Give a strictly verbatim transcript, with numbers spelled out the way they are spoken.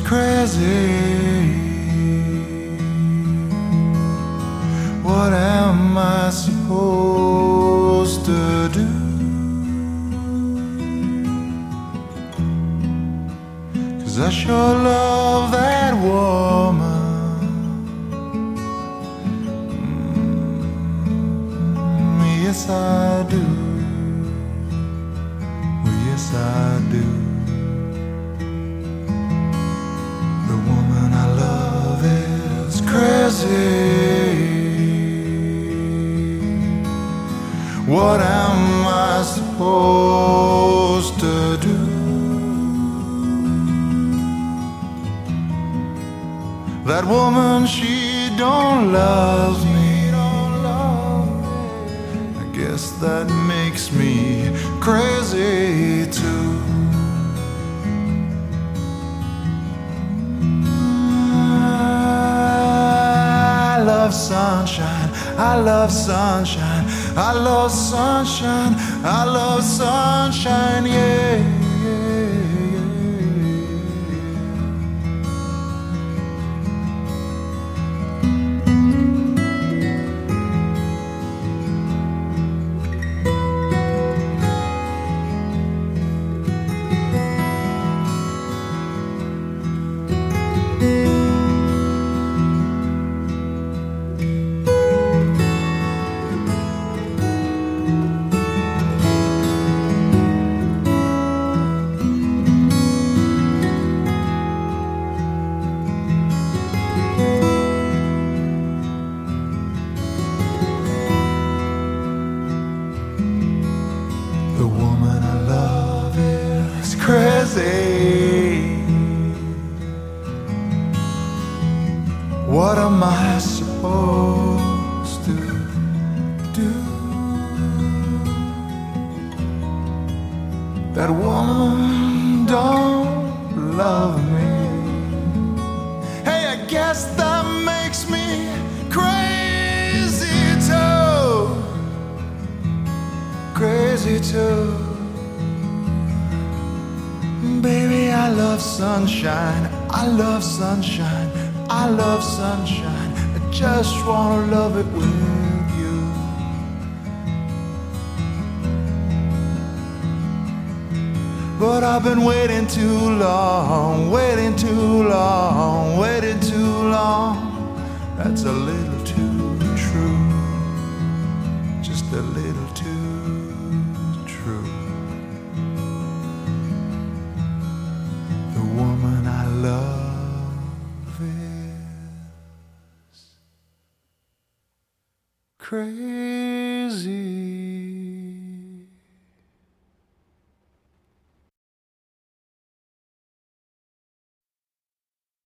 crazy. What am I supposed to do? 'Cause I sure love that woman. Mm, yes I do. Well, yes I do. The woman I love is crazy. What am I supposed to do? That woman, she don't love me. I guess that makes me crazy too. I love sunshine, I love sunshine, I love sunshine, I love sunshine, yeah, yeah, the woman I love is crazy. What am I supposed to do? That woman don't love me. Hey, I guess that makes me crazy too. Crazy too. Baby, I love sunshine, I love sunshine, I love sunshine. I just wanna love it with you. But I've been waiting too long, waiting too long, waiting too long. That's a little too true, just a little too true. The woman I love is crazy.